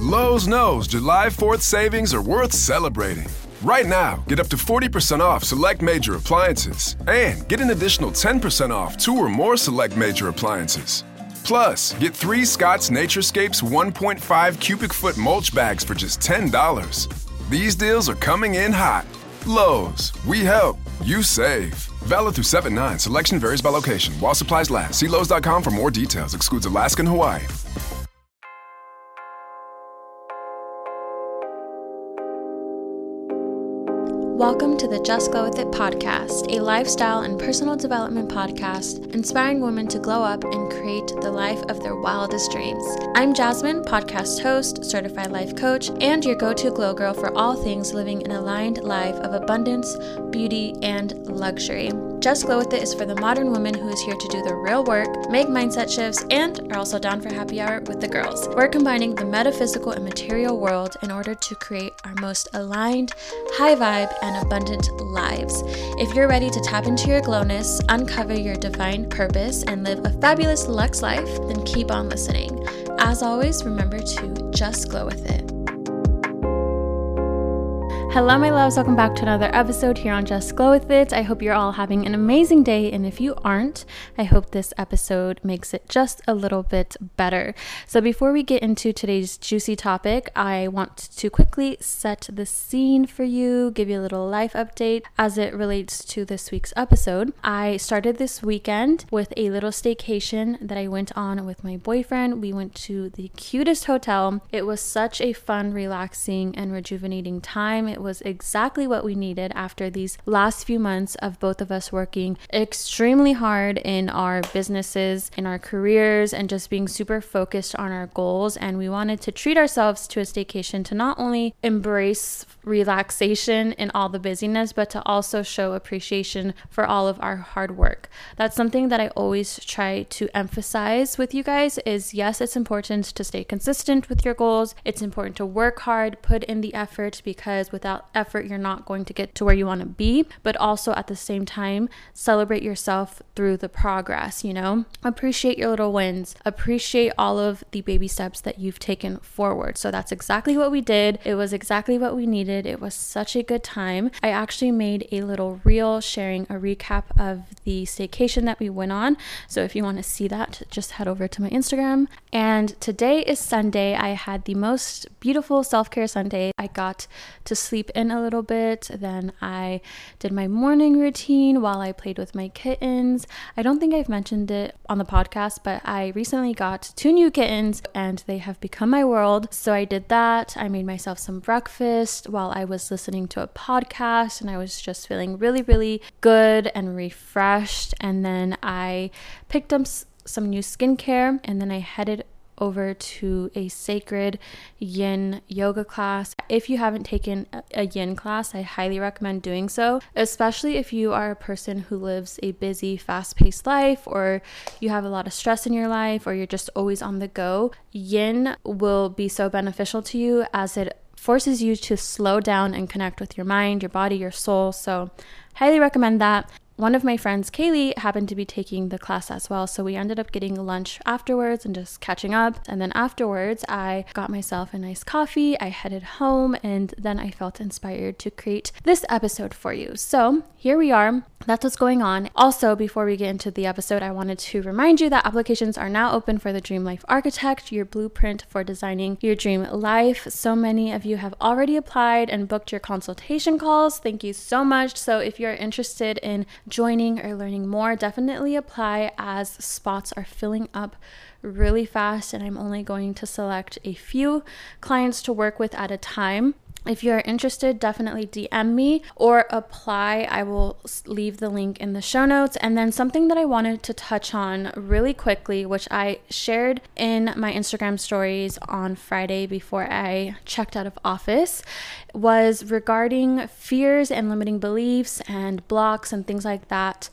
Lowe's knows July 4th savings are worth celebrating. Right now, get up to 40% off select major appliances and get an additional 10% off 2 or more select major appliances. Plus, get 3 Scott's Naturescapes 1.5 cubic foot mulch bags for just $10. These deals are coming in hot. Lowe's, we help, you save. Valid through 7/9. Selection varies by location. While supplies last. See Lowe's.com for more details. Excludes Alaska and Hawaii. Welcome to the Just Glow With It podcast, a lifestyle and personal development podcast inspiring women to glow up and create the life of their wildest dreams. I'm Jasmine, podcast host, certified life coach, and your go-to glow girl for all things living an aligned life of abundance, beauty, and luxury. Just Glow With It is for the modern woman who is here to do the real work, make mindset shifts, and are also down for happy hour with the girls. We're combining the metaphysical and material world in order to create our most aligned, high vibe, and abundant lives. If you're ready to tap into your glowness, uncover your divine purpose, and live a fabulous luxe life, then keep on listening. As always, remember to just glow with it. Hello, my loves. Welcome back to another episode here on Just Glow With It. I hope you're all having an amazing day, and if you aren't, I hope this episode makes it just a little bit better. So before we get into today's juicy topic, I want to quickly set the scene for you, give you a little life update as it relates to this week's episode. I started this weekend with a little staycation that I went on with my boyfriend. We went to the cutest hotel. It was such a fun, relaxing, and rejuvenating time. It was exactly what we needed after these last few months of both of us working extremely hard in our businesses, in our careers, and just being super focused on our goals. And we wanted to treat ourselves to a staycation to not only embrace relaxation in all the busyness, but to also show appreciation for all of our hard work. That's something that I always try to emphasize with you guys is, yes, it's important to stay consistent with your goals. It's important to work hard, put in the effort, because without effort, you're not going to get to where you want to be, but also at the same time, celebrate yourself through the progress, appreciate your little wins, appreciate all of the baby steps that you've taken forward. So that's exactly what we did. It was exactly what we needed. It was such a good time. I actually made a little reel sharing a recap of the staycation that we went on. So if you want to see that, just head over to my Instagram. And today is Sunday. I had the most beautiful self-care Sunday. I got to sleep in a little bit. Then I did my morning routine while I played with my kittens. I don't think I've mentioned it on the podcast, but I recently got 2 new kittens and they have become my world. So I did that. I made myself some breakfast while I was listening to a podcast, and I was just feeling really, really good and refreshed. And then I picked up some new skincare, and then I headed over to a sacred yin yoga class. If you haven't taken a yin class, I highly recommend doing so, especially if you are a person who lives a busy, fast-paced life, or you have a lot of stress in your life, or you're just always on the go. Yin will be so beneficial to you as it forces you to slow down and connect with your mind, your body, your soul. So highly recommend that. One of my friends, Kaylee, happened to be taking the class as well, so we ended up getting lunch afterwards and just catching up. And then afterwards, I got myself a nice coffee, I headed home, and then I felt inspired to create this episode for you. So here we are. That's what's going on. Also, before we get into the episode, I wanted to remind you that applications are now open for the Dream Life Architect, your blueprint for designing your dream life. So many of you have already applied and booked your consultation calls. Thank you so much. So if you're interested in joining or learning more, definitely apply, as spots are filling up really fast, and I'm only going to select a few clients to work with at a time. If you're interested, definitely DM me or apply. I will leave the link in the show notes. And then something that I wanted to touch on really quickly, which I shared in my Instagram stories on Friday before I checked out of office, was regarding fears and limiting beliefs and blocks and things like that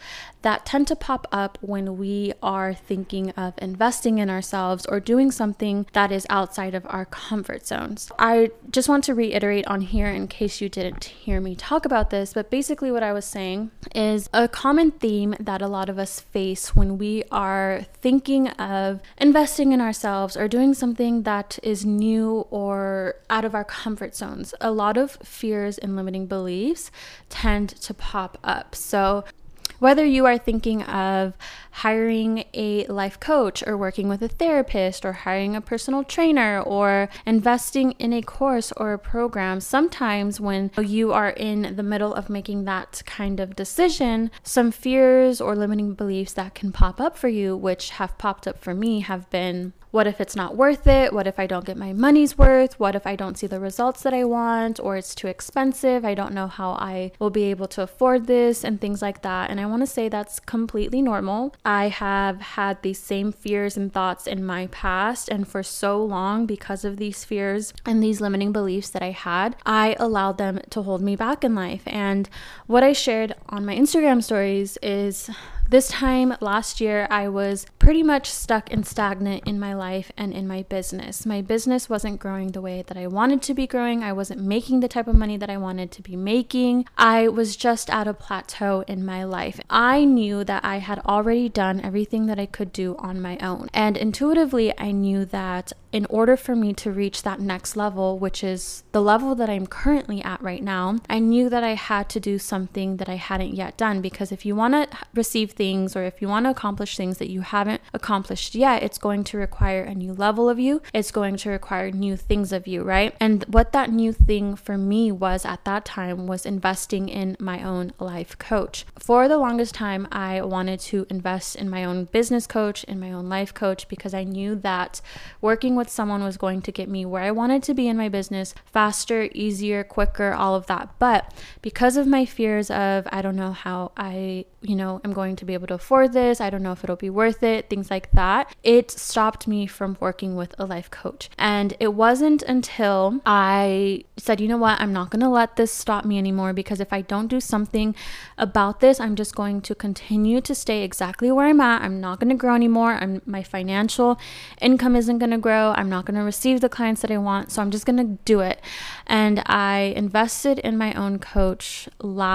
that tend to pop up when we are thinking of investing in ourselves or doing something that is outside of our comfort zones. I just want to reiterate on here in case you didn't hear me talk about this, but basically what I was saying is a common theme that a lot of us face when we are thinking of investing in ourselves or doing something that is new or out of our comfort zones. A lot of fears and limiting beliefs tend to pop up. So whether you are thinking of hiring a life coach or working with a therapist or hiring a personal trainer or investing in a course or a program, sometimes when you are in the middle of making that kind of decision, some fears or limiting beliefs that can pop up for you, which have popped up for me, have been, what if it's not worth it? What if I don't get my money's worth? What if I don't see the results that I want? Or it's too expensive? I don't know how I will be able to afford this and things like that. And I want to say that's completely normal. I have had these same fears and thoughts in my past. And for so long, because of these fears and these limiting beliefs that I had, I allowed them to hold me back in life. And what I shared on my Instagram stories is this time last year, I was pretty much stuck and stagnant in my life and in my business. My business wasn't growing the way that I wanted to be growing. I wasn't making the type of money that I wanted to be making. I was just at a plateau in my life. I knew that I had already done everything that I could do on my own. And intuitively, I knew that in order for me to reach that next level, which is the level that I'm currently at right now, I knew that I had to do something that I hadn't yet done. Because if you want to receive things or if you want to accomplish things that you haven't accomplished yet, it's going to require a new level of you. It's going to require new things of you, right? And what that new thing for me was at that time was investing in my own life coach. For the longest time, I wanted to invest in my own business coach, in my own life coach, because I knew that working with someone was going to get me where I wanted to be in my business faster, easier, quicker, all of that. But because of my fears of, I don't know how I am going to be able to afford this, I don't know if it'll be worth it, things like that, it stopped me from working with a life coach. And it wasn't until I said, you know what, I'm not going to let this stop me anymore, because if I don't do something about this, I'm just going to continue to stay exactly where I'm at. I'm not going to grow anymore. My financial income isn't going to grow. I'm not going to receive the clients that I want. So I'm just going to do it. And I invested in my own coach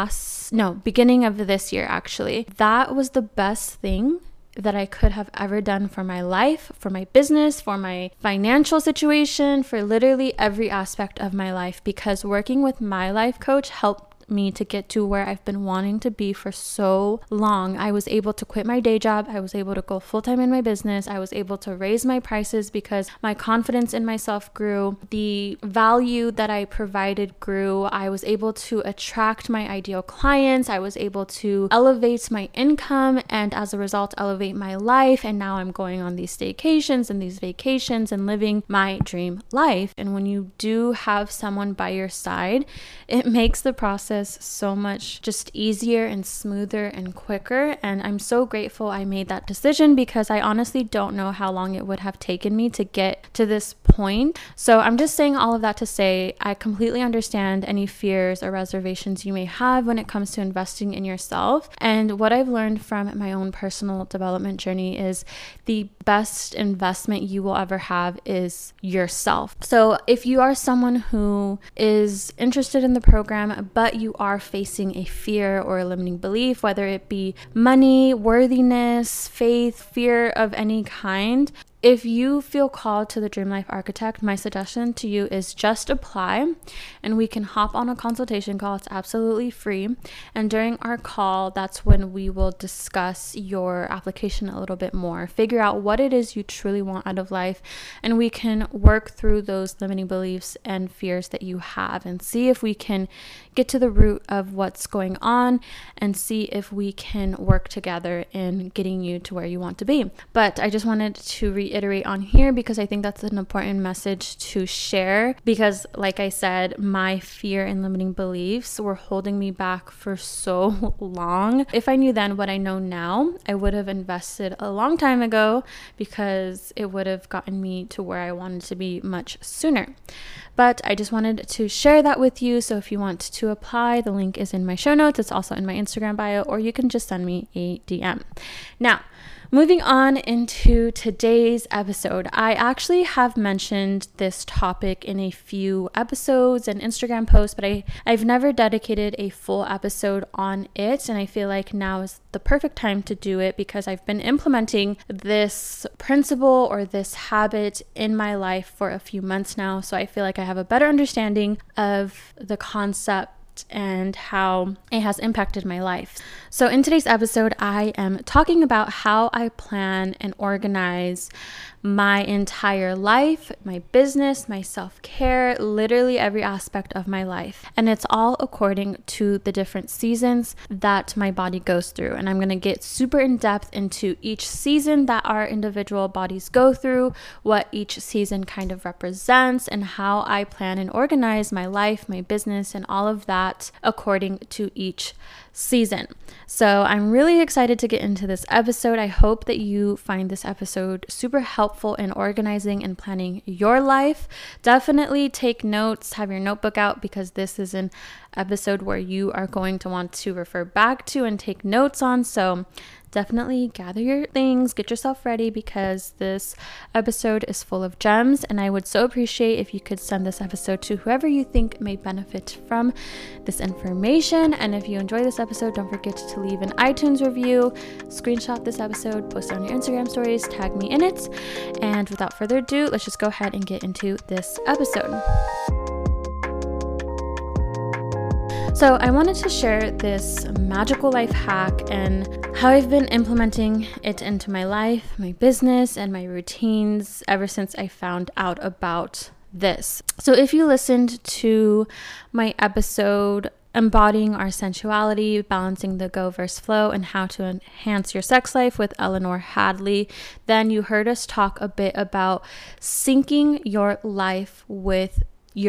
beginning of this year, actually. That was the best thing that I could have ever done for my life, for my business, for my financial situation, for literally every aspect of my life, because working with my life coach helped me to get to where I've been wanting to be for so long. I was able to quit my day job. I was able to go full-time in my business. I was able to raise my prices because my confidence in myself grew. The value that I provided grew. I was able to attract my ideal clients. I was able to elevate my income and as a result elevate my life. And now I'm going on these staycations and these vacations and living my dream life. And when you do have someone by your side, it makes the process so much just easier and smoother and quicker. And I'm so grateful I made that decision, because I honestly don't know how long it would have taken me to get to this point. So I'm just saying all of that to say I completely understand any fears or reservations you may have when it comes to investing in yourself. And what I've learned from my own personal development journey is the best investment you will ever have is yourself. So if you are someone who is interested in the program, but you are facing a fear or a limiting belief, whether it be money, worthiness, faith, fear of any kind, if you feel called to the Dream Life Architect, my suggestion to you is just apply and we can hop on a consultation call. It's absolutely free. And during our call, that's when we will discuss your application a little bit more, figure out what it is you truly want out of life, and we can work through those limiting beliefs and fears that you have and see if we can get to the root of what's going on and see if we can work together in getting you to where you want to be. But I just wanted to reiterate reiterate on here because I think that's an important message to share, because like I said, my fear and limiting beliefs were holding me back for so long. If I knew then what I know now, I would have invested a long time ago, because it would have gotten me to where I wanted to be much sooner. But I just wanted to share that with you. So if you want to apply, the link is in my show notes. It's also in my Instagram bio, or you can just send me a DM. Now, moving on into today's episode, I actually have mentioned this topic in a few episodes and Instagram posts, but I've never dedicated a full episode on it, and I feel like now is the perfect time to do it because I've been implementing this principle or this habit in my life for a few months now, so I feel like I have a better understanding of the concept and how it has impacted my life. So in today's episode, I am talking about how I plan and organize my entire life, my business, my self-care, literally every aspect of my life. And it's all according to the different seasons that my body goes through. And I'm going to get super in depth into each season that our individual bodies go through, what each season kind of represents, and how I plan and organize my life, my business, and all of that according to each season. So I'm really excited to get into this episode. I hope that you find this episode super helpful in organizing and planning your life. Definitely take notes, have your notebook out, because this is an episode where you are going to want to refer back to and take notes on. So definitely gather your things, get yourself ready, because this episode is full of gems, and I would so appreciate if you could send this episode to whoever you think may benefit from this information. And if you enjoy this episode, don't forget to leave an iTunes review, screenshot this episode, post it on your Instagram stories, tag me in it. And without further ado, let's just go ahead and get into this episode. So I wanted to share this magical life hack and how I've been implementing it into my life, my business, and my routines ever since I found out about this. So if you listened to my episode Embodying Our Sensuality, Balancing the Go versus Flow, and How to Enhance Your Sex Life with Eleanor Hadley, then you heard us talk a bit about syncing your life with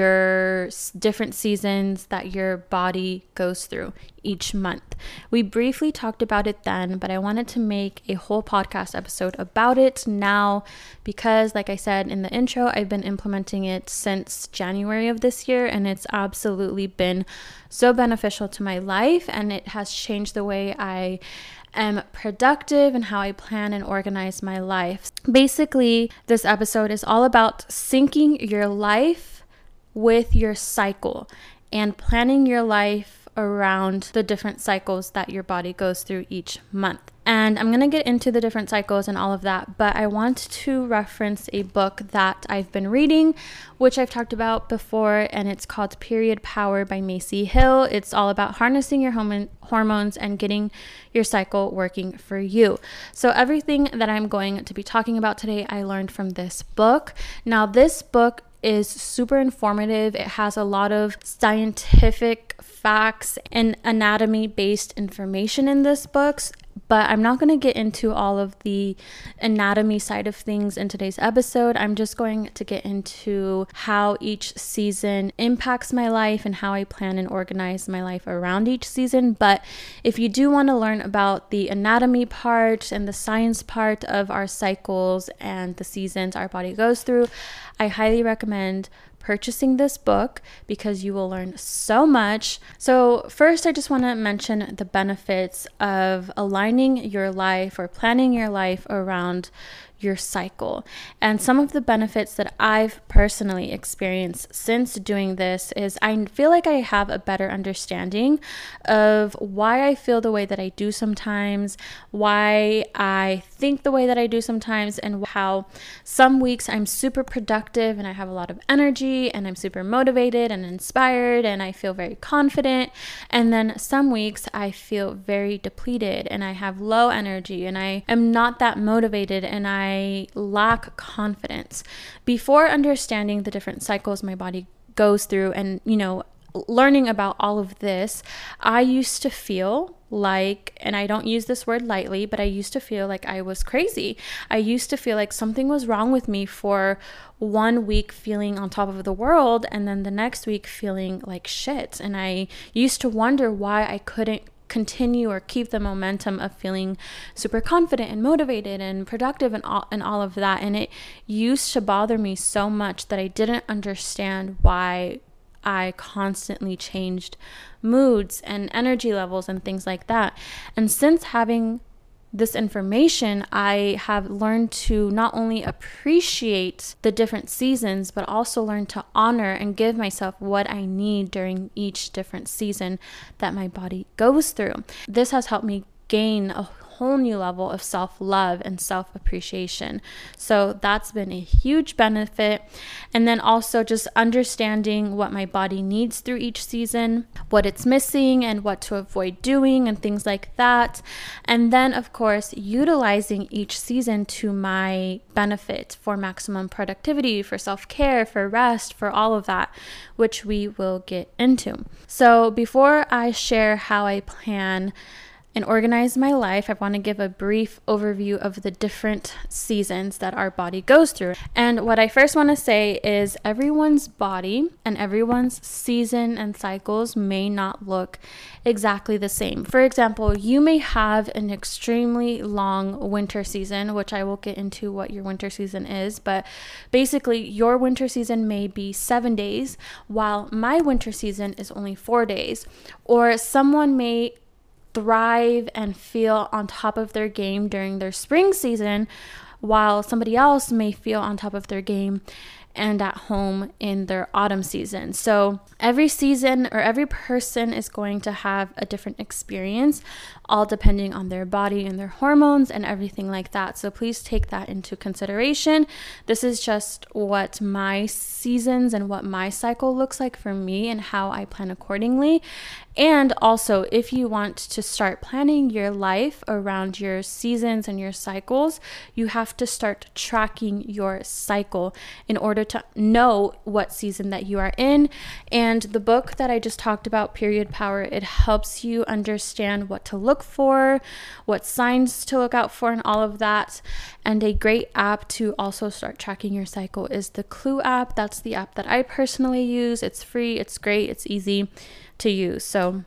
your different seasons that your body goes through each month. We briefly talked about it then, but I wanted to make a whole podcast episode about it now because, like I said in the intro, I've been implementing it since January of this year, and it's absolutely been so beneficial to my life, and it has changed the way I am productive and how I plan and organize my life. Basically, this episode is all about syncing your life with your cycle and planning your life around the different cycles that your body goes through each month. And I'm going to get into the different cycles and all of that, but I want to reference a book that I've been reading, which I've talked about before, and it's called Period Power by Macy Hill. It's all about harnessing your hormones and getting your cycle working for you. So everything that I'm going to be talking about today, I learned from this book. Now, this book is super informative. It has a lot of scientific facts and anatomy-based information in this book, but I'm not going to get into all of the anatomy side of things in today's episode. I'm just going to get into how each season impacts my life and how I plan and organize my life around each season. But if you do want to learn about the anatomy part and the science part of our cycles and the seasons our body goes through, I highly recommend purchasing this book because you will learn so much. So first, I just want to mention the benefits of aligning your life or planning your life around your cycle. And some of the benefits that I've personally experienced since doing this is I feel like I have a better understanding of why I feel the way that I do sometimes, why I think the way that I do sometimes, and how some weeks I'm super productive and I have a lot of energy and I'm super motivated and inspired and I feel very confident. And then some weeks I feel very depleted and I have low energy and I am not that motivated and I lack confidence. Before understanding the different cycles my body goes through and, learning about all of this, I used to feel like, and I don't use this word lightly, but I used to feel like I was crazy. I used to feel like something was wrong with me for 1 week feeling on top of the world, and then the next week feeling like shit. And I used to wonder why I couldn't continue or keep the momentum of feeling super confident and motivated and productive and all of that. And it used to bother me so much that I didn't understand why I constantly changed moods and energy levels and things like that. And since having this information, I have learned to not only appreciate the different seasons, but also learn to honor and give myself what I need during each different season that my body goes through. This has helped me gain a whole new level of self-love and self-appreciation. So that's been a huge benefit. And then also just understanding what my body needs through each season, what it's missing and what to avoid doing and things like that. And then of course, utilizing each season to my benefit for maximum productivity, for self-care, for rest, for all of that, which we will get into. So before I share how I plan and organize my life, I want to give a brief overview of the different seasons that our body goes through. And what I first want to say is everyone's body and everyone's season and cycles may not look exactly the same. For example, you may have an extremely long winter season, which I will get into what your winter season is, but basically your winter season may be 7 days, while my winter season is only 4 days. Or someone may thrive and feel on top of their game during their spring season, while somebody else may feel on top of their game and at home in their autumn season. So every season or every person is going to have a different experience, all depending on their body and their hormones and everything like that. So please take that into consideration. This is just what my seasons and what my cycle looks like for me and how I plan accordingly. And also, if you want to start planning your life around your seasons and your cycles, you have to start tracking your cycle in order to know what season that you are in. And the book that I just talked about, Period Power, it helps you understand what to look for, what signs to look out for, and all of that. And a great app to also start tracking your cycle is the Clue app. That's the app that I personally use. It's free, it's great, it's easy to use. So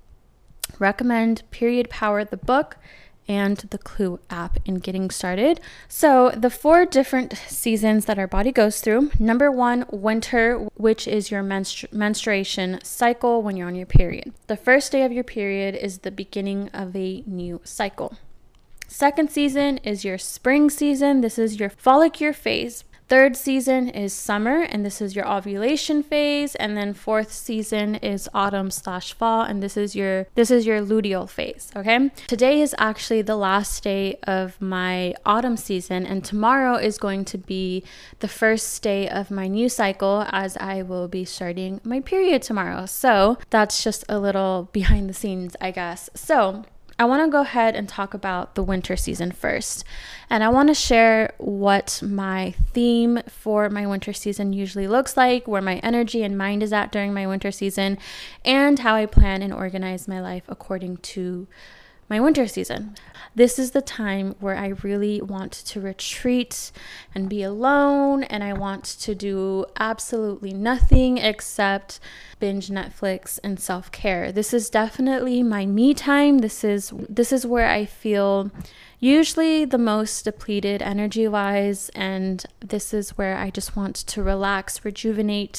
recommend Period Power, the book, and the Clue app in getting started. So the 4 different seasons that our body goes through. Number 1, winter, which is your menstruation cycle when you're on your period. The first day of your period is the beginning of a new cycle. Second season is your spring season. This is your follicular phase. Third season is summer, and this is your ovulation phase. And then fourth season is autumn/fall, and this is your luteal phase. Okay. Today is actually the last day of my autumn season, and tomorrow is going to be the first day of my new cycle, as I will be starting my period tomorrow. So that's just a little behind the scenes, I guess. So I want to go ahead and talk about the winter season first. And I want to share what my theme for my winter season usually looks like, where my energy and mind is at during my winter season, and how I plan and organize my life according to my winter season. This is the time where I really want to retreat and be alone, and I want to do absolutely nothing except binge Netflix and self-care. This is definitely my me time. This is where I feel usually the most depleted energy-wise, and this is where I just want to relax, rejuvenate,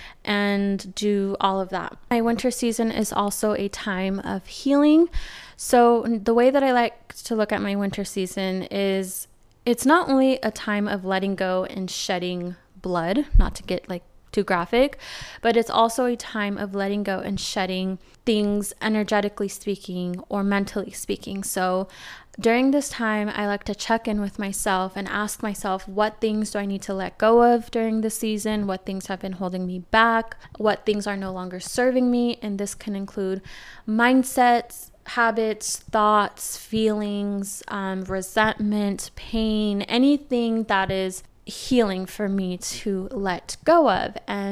and do all of that. My winter season is also a time of healing. So the way that I like to look at my winter season is it's not only a time of letting go and shedding blood, not to get too graphic, but it's also a time of letting go and shedding things energetically speaking or mentally speaking. So during this time, I like to check in with myself and ask myself, what things do I need to let go of during the season? What things have been holding me back? What things are no longer serving me? And this can include mindsets, habits, thoughts, feelings, resentment, pain, anything that is healing for me to let go of. And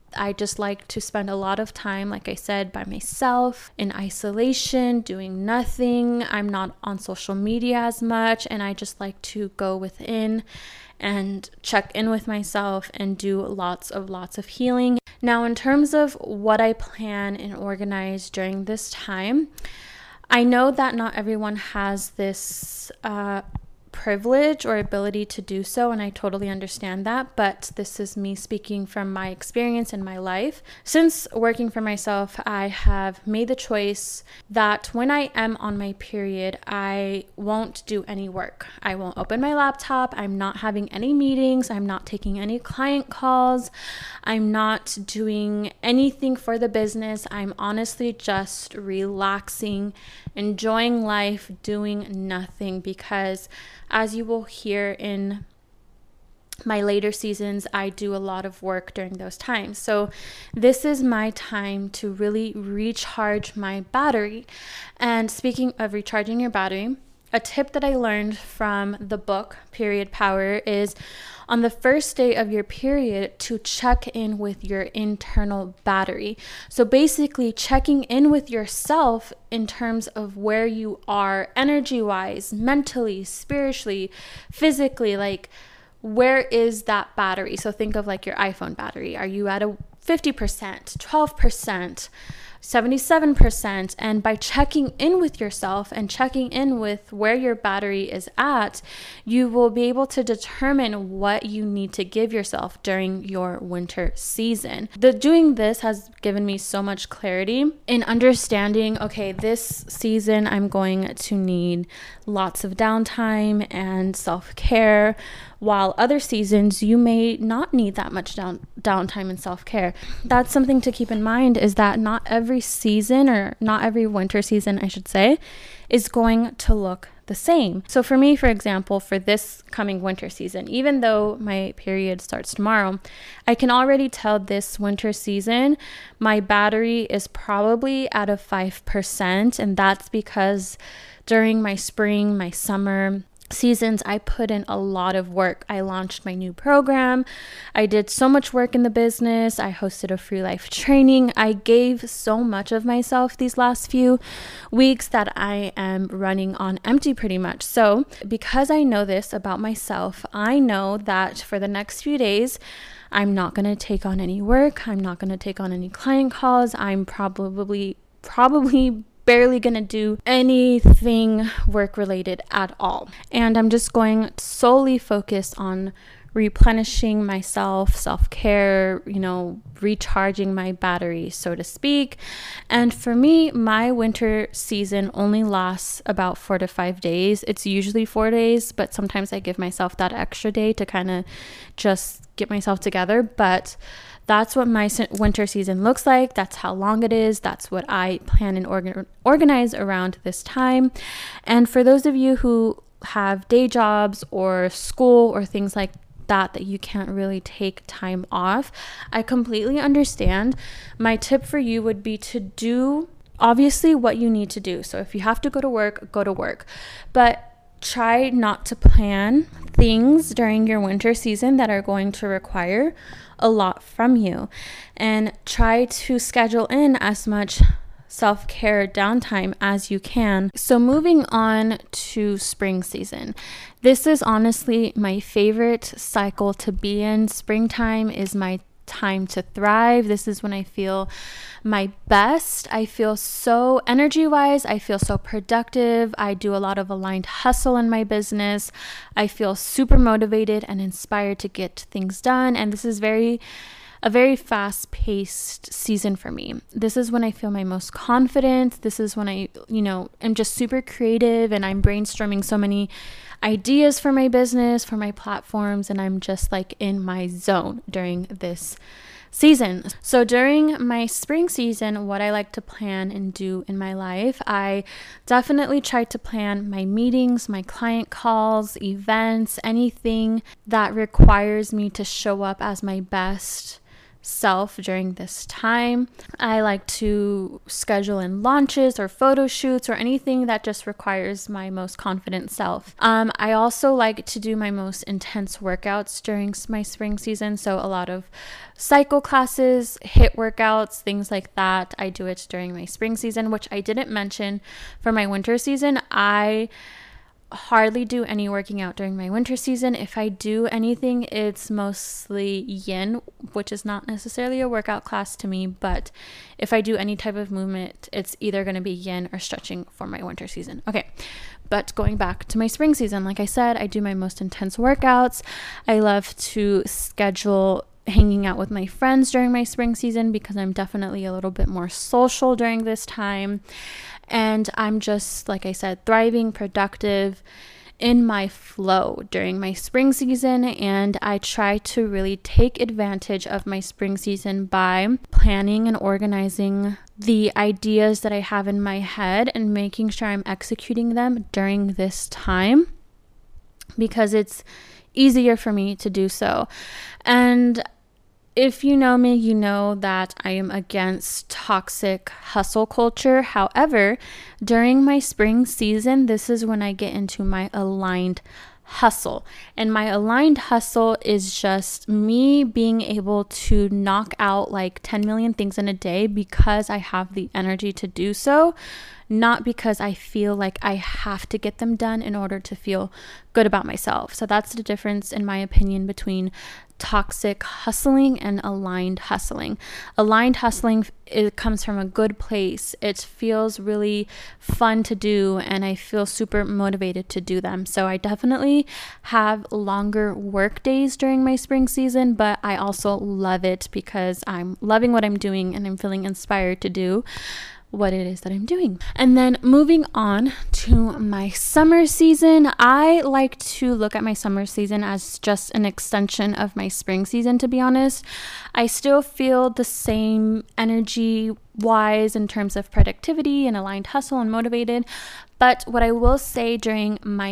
I just like to spend a lot of time, like I said, by myself in isolation, doing nothing. I'm not on social media as much, and I just like to go within and check in with myself and do lots of healing. Now, in terms of what I plan and organize during this time, I know that not everyone has this privilege or ability to do so, and I totally understand that, but this is me speaking from my experience in my life. Since working for myself, I have made the choice that when I am on my period, I won't do any work. I won't open my laptop. I'm not having any meetings. I'm not taking any client calls. I'm not doing anything for the business. I'm honestly just relaxing, enjoying life, doing nothing, because as you will hear in my later seasons, I do a lot of work during those times. So this is my time to really recharge my battery. And speaking of recharging your battery, a tip that I learned from the book Period Power is on the first day of your period to check in with your internal battery. So basically checking in with yourself in terms of where you are energy-wise, mentally, spiritually, physically, like where is that battery? So think of like your iPhone battery. Are you at a 50%, 12%? 77%. And by checking in with yourself and checking in with where your battery is at, you will be able to determine what you need to give yourself during your winter season. Doing this has given me so much clarity in understanding, okay, this season I'm going to need lots of downtime and self-care, while other seasons you may not need that much downtime and self-care. That's something to keep in mind, is that not every season, or not every winter season I should say, is going to look the same. So for me, for example, for this coming winter season, even though my period starts tomorrow, I can already tell this winter season my battery is probably at a 5%, and that's because during my spring, my summer seasons, I put in a lot of work. I launched my new program. I did so much work in the business. I hosted a free life training. I gave so much of myself these last few weeks that I am running on empty pretty much. So because I know this about myself, I know that for the next few days, I'm not going to take on any work. I'm not going to take on any client calls. I'm probably barely gonna do anything work related at all. And I'm just going solely focused on replenishing myself, self-care, recharging my battery, so to speak. And for me, my winter season only lasts about 4 to 5 days. It's usually 4 days, but sometimes I give myself that extra day to kind of just get myself together. But that's what my winter season looks like. That's how long it is. That's what I plan and organize around this time. And for those of you who have day jobs or school or things like that you can't really take time off, I completely understand. My tip for you would be to do obviously what you need to do. So if you have to go to work, go to work. But try not to plan things during your winter season that are going to require a lot from you, and try to schedule in as much self-care downtime as you can. So moving on to spring season. This is honestly my favorite cycle to be in. Springtime is my time to thrive. This is when I feel my best. I feel so energy-wise, I feel so productive. I do a lot of aligned hustle in my business. I feel super motivated and inspired to get things done. And this is a very fast-paced season for me. This is when I feel my most confident. This is when I, am just super creative, and I'm brainstorming so many ideas for my business, for my platforms, and I'm just like in my zone during this season. So during my spring season, what I like to plan and do in my life, I definitely try to plan my meetings, my client calls, events, anything that requires me to show up as my best self during this time. I like to schedule in launches or photo shoots or anything that just requires my most confident self. I also like to do my most intense workouts during my spring season. So a lot of cycle classes, HIIT workouts, things like that. I do it during my spring season, which I didn't mention for my winter season. I hardly do any working out during my winter season. If I do anything, it's mostly yin, which is not necessarily a workout class to me, but if I do any type of movement, it's either going to be yin or stretching for my winter season. Okay, but going back to my spring season, like I said, I do my most intense workouts. I love to schedule hanging out with my friends during my spring season because I'm definitely a little bit more social during this time. And I'm just, like I said, thriving, productive, in my flow during my spring season. And I try to really take advantage of my spring season by planning and organizing the ideas that I have in my head and making sure I'm executing them during this time because it's easier for me to do so. And if you know me, you know that I am against toxic hustle culture. However, during my spring season, this is when I get into my aligned hustle. And my aligned hustle is just me being able to knock out like 10 million things in a day because I have the energy to do so, not because I feel like I have to get them done in order to feel good about myself. So that's the difference, in my opinion, between toxic hustling and aligned hustling. Aligned hustling, it comes from a good place. It feels really fun to do, and I feel super motivated to do them. So I definitely have longer work days during my spring season, but I also love it because I'm loving what I'm doing and I'm feeling inspired to do what it is that I'm doing. And then moving on to my summer season, I like to look at my summer season as just an extension of my spring season, to be honest. I still feel the same energy wise in terms of productivity and aligned hustle and motivated. But what I will say during my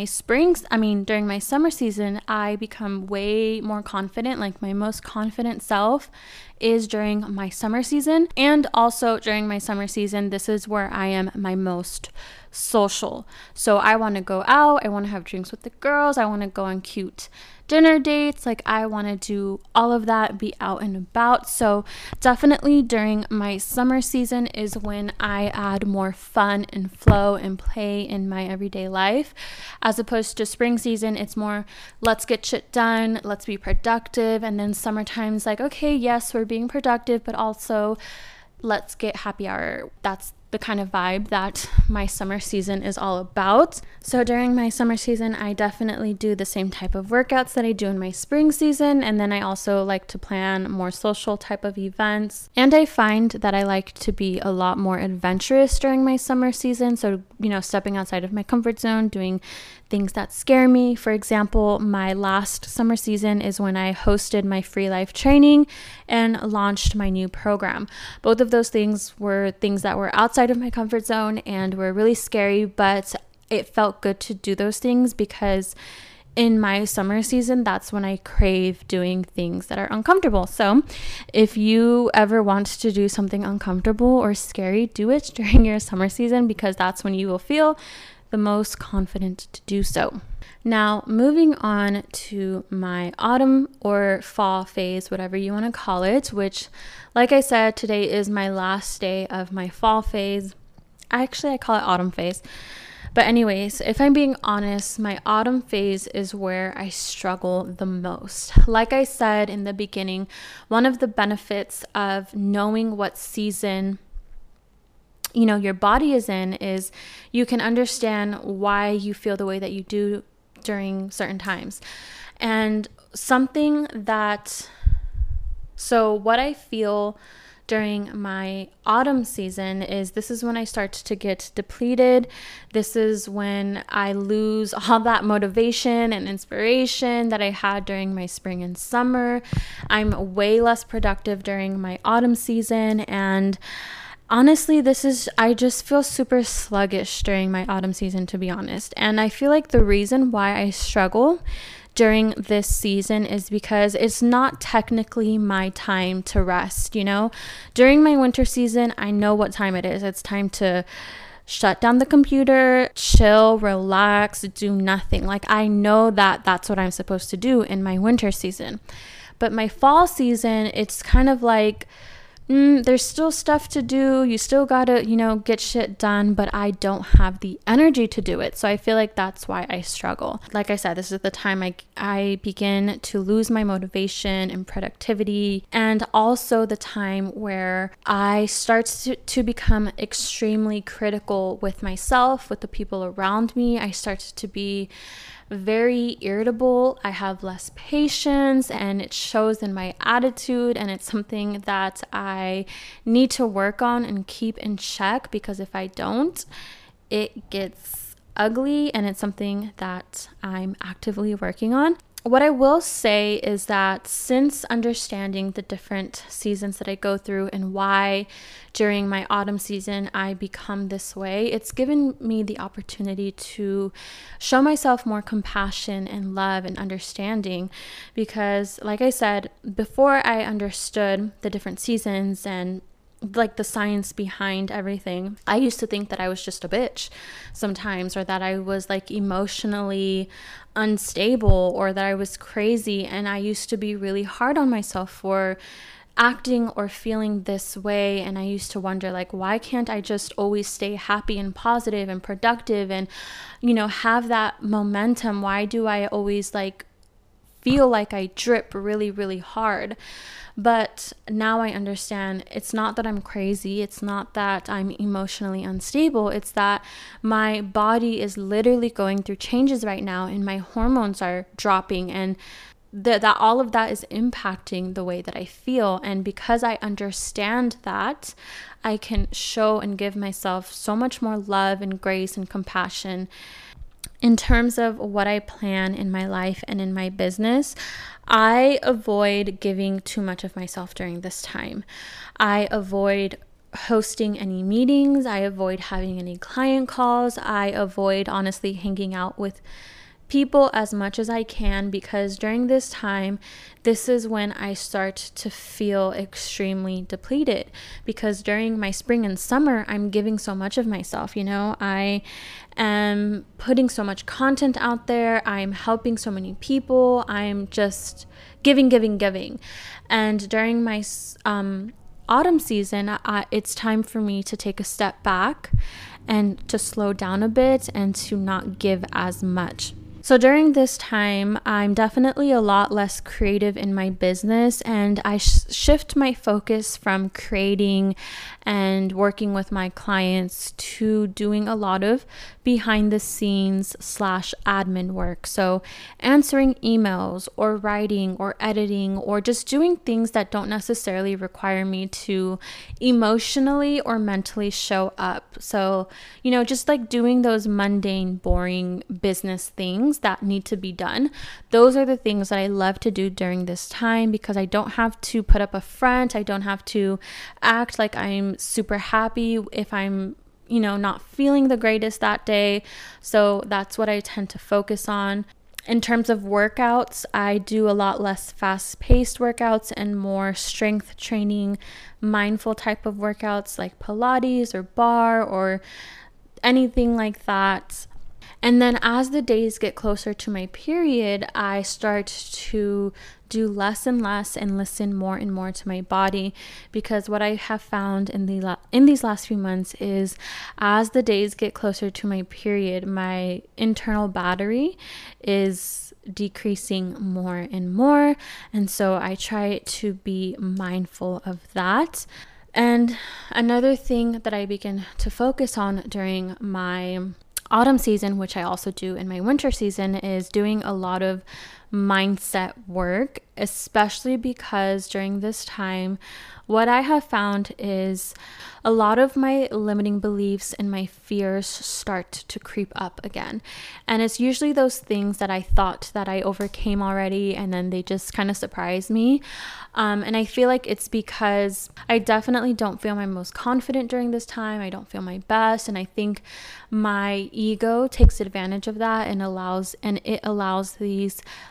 summer season, I become way more confident. Like my most confident self is during my summer season. And also during my summer season, this is where I am my most social. So I want to go out. I want to have drinks with the girls. I want to go on cute dinner dates. Like I want to do all of that, be out and about. So definitely during my summer season is when I add more fun and flow and play in my everyday life. As opposed to spring season, it's more let's get shit done, let's be productive. And then summertime's like, okay, yes, we're being productive, but also let's get happy hour. That's the kind of vibe that my summer season is all about. So during my summer season, I definitely do the same type of workouts that I do in my spring season. And then I also like to plan more social type of events. And I find that I like to be a lot more adventurous during my summer season. So, stepping outside of my comfort zone, doing things that scare me. For example, my last summer season is when I hosted my free life training and launched my new program. Both of those things were things that were outside of my comfort zone and were really scary, but it felt good to do those things because in my summer season, that's when I crave doing things that are uncomfortable. So if you ever want to do something uncomfortable or scary, do it during your summer season because that's when you will feel the most confident to do so. Now, moving on to my autumn or fall phase, whatever you want to call it, which, like I said, today is my last day of my fall phase. Actually, I call it autumn phase. But anyways, if I'm being honest, my autumn phase is where I struggle the most. Like I said in the beginning, one of the benefits of knowing what season your body is in is you can understand why you feel the way that you do during certain times. And what I feel during my autumn season is this is when I start to get depleted. This is when I lose all that motivation and inspiration that I had during my spring and summer. I'm way less productive during my autumn season, and honestly, I just feel super sluggish during my autumn season, to be honest. And I feel like the reason why I struggle during this season is because it's not technically my time to rest, you know? During my winter season, I know what time it is. It's time to shut down the computer, chill, relax, do nothing. Like, I know that that's what I'm supposed to do in my winter season. But my fall season, it's kind of like, there's still stuff to do. You still gotta, get shit done, but I don't have the energy to do it. So I feel like that's why I struggle. Like I said, this is the time I begin to lose my motivation and productivity, and also the time where I start to become extremely critical with myself, with the people around me. I start to be very irritable. I have less patience, and it shows in my attitude, and it's something that I need to work on and keep in check, because if I don't, it gets ugly, and it's something that I'm actively working on. What I will say is that since understanding the different seasons that I go through and why during my autumn season I become this way, it's given me the opportunity to show myself more compassion and love and understanding, because like I said, before I understood the different seasons and like the science behind everything, I used to think that I was just a bitch sometimes, or that I was like emotionally unstable, or that I was crazy. And I used to be really hard on myself for acting or feeling this way. And I used to wonder, like, why can't I just always stay happy and positive and productive and, have that momentum? Why do I always feel like I drip really, really hard? But now I understand it's not that I'm crazy. It's not that I'm emotionally unstable. It's that my body is literally going through changes right now, and my hormones are dropping, and that all of that is impacting the way that I feel. And because I understand that, I can show and give myself so much more love and grace and compassion. In terms of what I plan in my life and in my business, I avoid giving too much of myself during this time. I avoid hosting any meetings. I avoid having any client calls. I avoid honestly hanging out with people as much as I can, because during this time, this is when I start to feel extremely depleted, because during my spring and summer, I'm giving so much of myself. I am putting so much content out there. I'm helping so many people. I'm just giving. And during my autumn season, it's time for me to take a step back and to slow down a bit and to not give as much. So during this time, I'm definitely a lot less creative in my business, and I shift my focus from creating and working with my clients to doing a lot of behind the scenes / admin work. So answering emails or writing or editing, or just doing things that don't necessarily require me to emotionally or mentally show up. So, just like doing those mundane, boring business things that need to be done. Those are the things that I love to do during this time, because I don't have to put up a front. I don't have to act like I'm super happy if I'm not feeling the greatest that day. So that's what I tend to focus on. In terms of workouts, I do a lot less fast-paced workouts and more strength training, mindful type of workouts like Pilates or barre or anything like that. And then as the days get closer to my period, I start to do less and less and listen more and more to my body, because what I have found in these last few months is, as the days get closer to my period, my internal battery is decreasing more and more. And so I try to be mindful of that. And another thing that I begin to focus on during my autumn season, which I also do in my winter season, is doing a lot of mindset work, especially because during this time, what I have found is a lot of my limiting beliefs and my fears start to creep up again. And it's usually those things that I thought that I overcame already, and then they just kind of surprise me. And I feel like it's because I definitely don't feel my most confident during this time. I don't feel my best. And I think my ego takes advantage of that and it allows these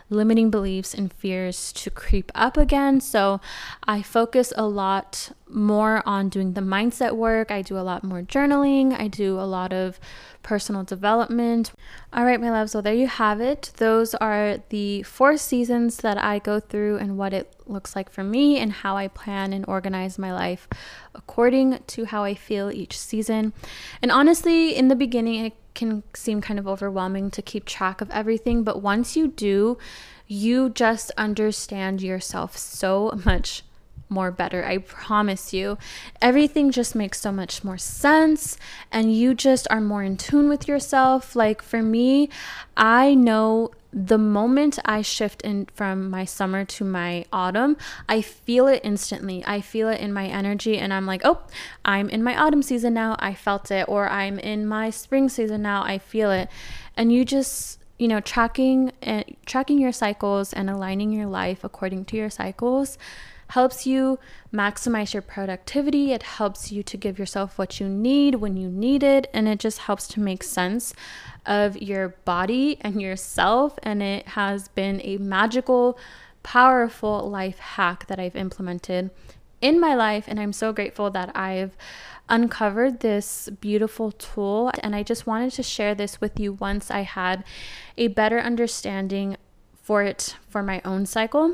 limiting beliefs and fears to creep up again. So I focus a lot more on doing the mindset work. I do a lot more journaling. I do a lot of personal development. All right, my love. So there you have it. Those are the 4 seasons that I go through and what it looks like for me and how I plan and organize my life according to how I feel each season. And honestly, in the beginning, it can seem kind of overwhelming to keep track of everything. But once you do, you just understand yourself so much more better. I promise you, everything just makes so much more sense and you just are more in tune with yourself. Like for me, I know the moment I shift in from my summer to my autumn, I feel it instantly. I feel it in my energy and I'm like, oh, I'm in my autumn season now. I felt it. Or I'm in my spring season now. I feel it. And you just, tracking your cycles and aligning your life according to your cycles helps you maximize your productivity. It helps you to give yourself what you need when you need it. And it just helps to make sense of your body and yourself. And it has been a magical, powerful life hack that I've implemented in my life. And I'm so grateful that I've uncovered this beautiful tool. And I just wanted to share this with you once I had a better understanding for my own cycle.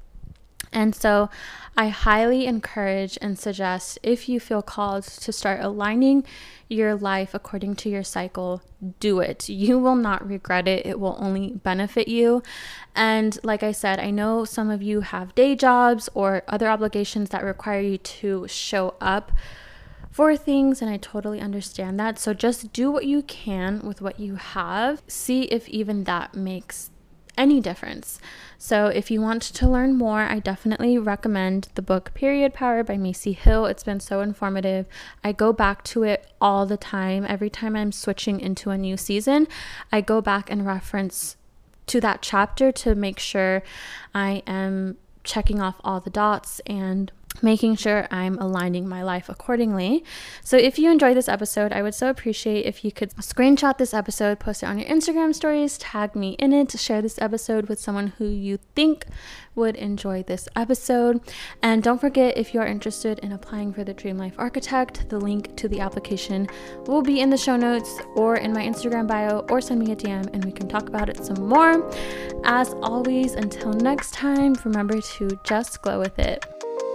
And so I highly encourage and suggest, if you feel called to start aligning your life according to your cycle, do it. You will not regret it. It will only benefit you. And like I said, I know some of you have day jobs or other obligations that require you to show up for things, and I totally understand that. So just do what you can with what you have. See if even that makes any difference. So if you want to learn more, I definitely recommend the book Period Power by Macy Hill. It's been so informative. I go back to it all the time. Every time I'm switching into a new season, I go back and reference to that chapter to make sure I am checking off all the dots and making sure I'm aligning my life accordingly. So if you enjoyed this episode, I would so appreciate if you could screenshot this episode, post it on your Instagram stories, tag me in it, share this episode with someone who you think would enjoy this episode. And don't forget, if you are interested in applying for the Dream Life Architect, the link to the application will be in the show notes or in my Instagram bio, or send me a DM and we can talk about it some more. As always, until next time, remember to just glow with it.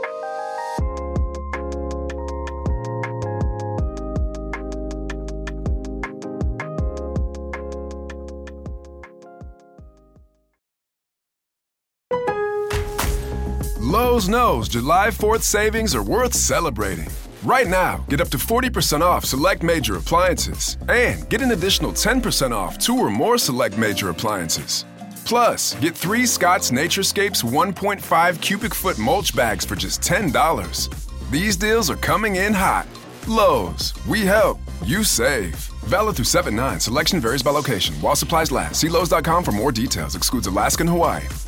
Lowe's knows July 4th savings are worth celebrating. Right now, get up to 40% off select major appliances and get an additional 10% off 2 or more select major appliances. Plus, get 3 Scott's Naturescapes 1.5 cubic foot mulch bags for just $10. These deals are coming in hot. Lowe's, we help, you save. Valid through 7/9. Selection varies by location. While supplies last. See Lowe's.com for more details. Excludes Alaska and Hawaii.